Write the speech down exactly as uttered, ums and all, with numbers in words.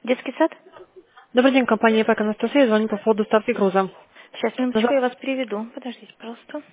Детский сад? Добрый день, компания ИП Анастасия, звоню по поводу доставки груза. Сейчас, минуточку, Назад- я вас переведу. Подождите, пожалуйста.